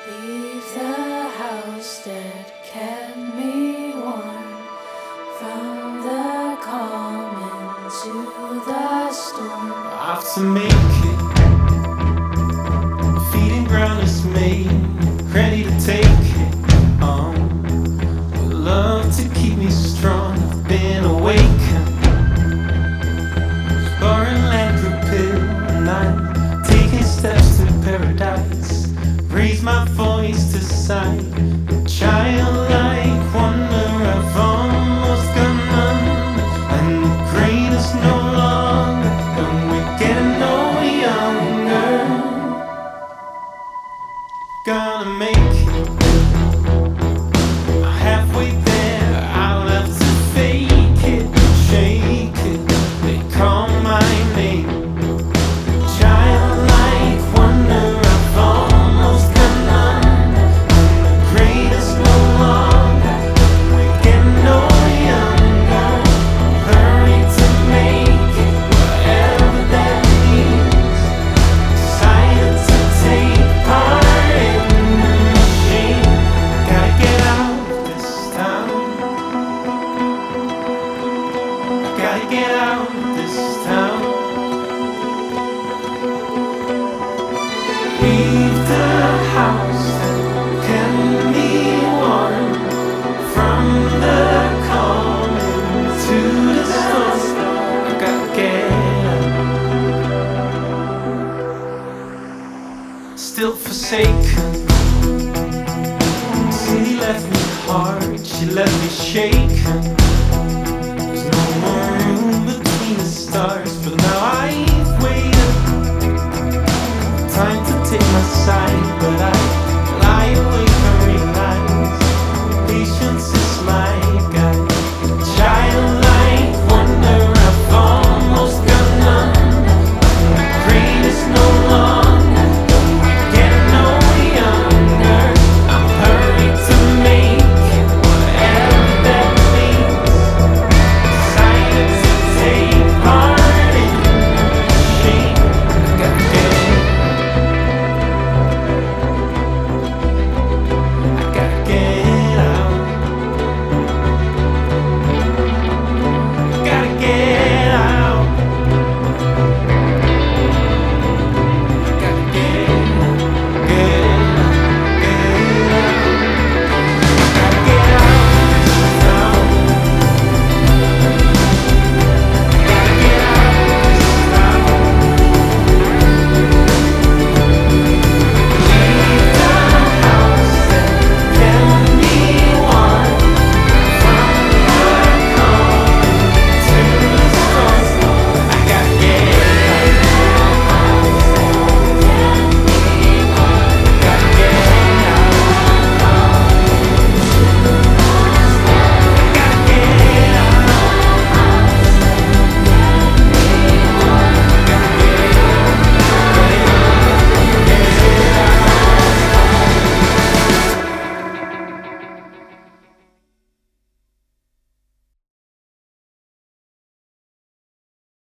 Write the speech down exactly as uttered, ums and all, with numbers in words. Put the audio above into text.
Leave the house that kept me warm from the calm into the storm. Off to make it, feeding ground is made, ready to take it on. Love to keep me strong, I've been awakened. Barren land prepared, and I'm taking steps to paradise. Raise my voice to sight, childlike wonder I've almost got none. And the grain is no longer, and we're getting no younger. Gonna make it, halfway there, I'll have to fake it, shake it, they call my name. Childlike wonder I've almost got none. And the grain is no longer, we're getting no younger. Hurry to make it, whatever that means. Decided to take part in the machine. Gotta get out this town. Gotta get out this town. Leave the house that kept me warm from the calm into the storm. I gotta get out. Still forsaken.